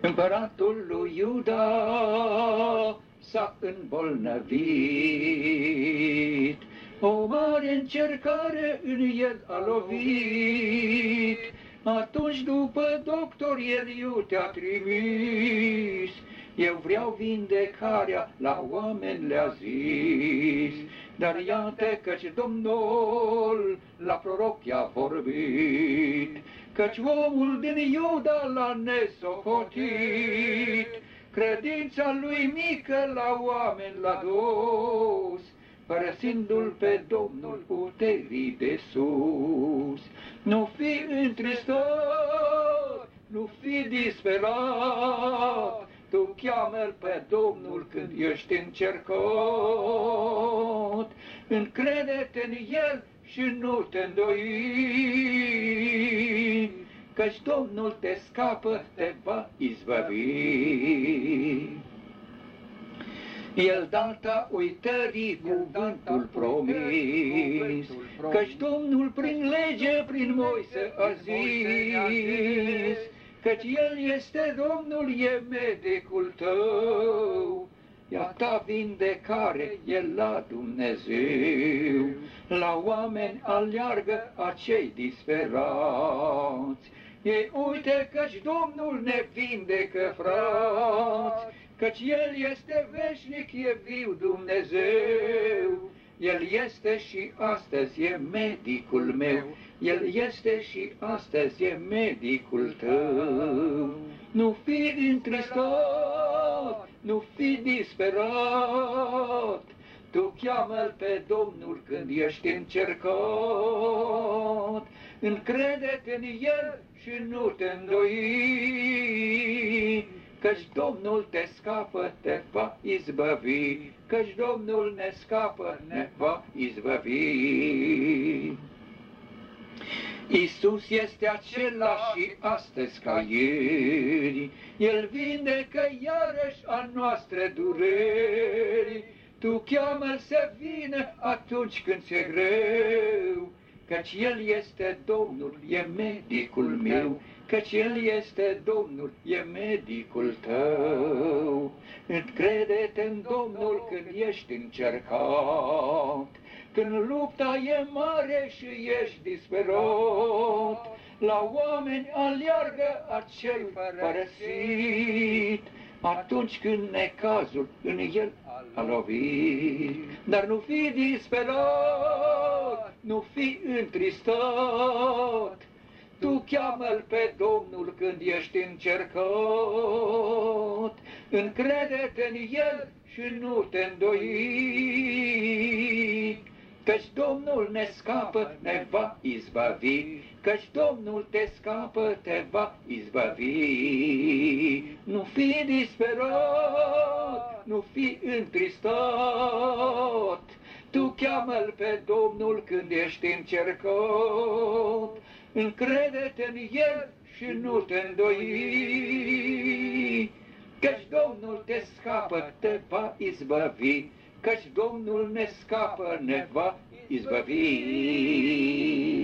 Împăratul lui Iuda s-a îmbolnăvit, o mare încercare în el a lovit. Atunci după doctor el te-a trimis, eu vreau vindecarea, la oameni le-a zis. Dar iată căci Domnul la proroc i-a vorbit, căci omul din Iuda l-a nesocotit, credința lui mică la oameni l-a dus, părăsindu-l pe Domnul puterii de sus. Nu fi întristat, nu fi disperat, tu cheamă-L pe Domnul când ești încercat. Încrede-te în El și nu te îndoi, căci Domnul te scapă, te va izbăvi. El data uitării cuvântul promis, căci Domnul prin lege, prin Moise a zis, căci El este Domnul, e medicul tău, ea ta vindecare e la Dumnezeu. La oameni aleargă acei disperați, ei uite căci Domnul ne vindecă, frați, căci El este veșnic, e viu Dumnezeu. El este și astăzi e medicul meu, El este și astăzi e medicul tău. Nu fi întristat, nu fi disperat, tu cheamă-L pe Domnul când ești încercat. Încrede-te în El și nu te îndoi, căci Domnul te scapă, te va izbăvi, căci Domnul ne scapă, ne va izbăvi. Iisus este același și astăzi ca ieri, El vindecă iarăși a noastre dureri. Tu cheamă-L să vină atunci când ți-e greu, căci El este Domnul, e medicul meu, căci El este Domnul, e medicul tău. Încrede-te în Domnul când ești încercat, când lupta e mare și ești disperat. La oameni aleargă acel părăsit, atunci când necazul în el a lovit. Dar nu fi disperat, nu fi întristat, tu cheamă-L pe Domnul când ești încercat. Încrede-te în El și nu te îndoi, căci Domnul ne scapă, ne va izbăvi, căci Domnul te scapă, te va izbăvi. Nu fi disperat, nu fi întristat, tu cheamă-L pe Domnul când ești încercat. Încrede-te în El și nu te îndoi, căci Domnul te scapă, te va izbăvi, căci Domnul ne scapă, ne va izbăvi.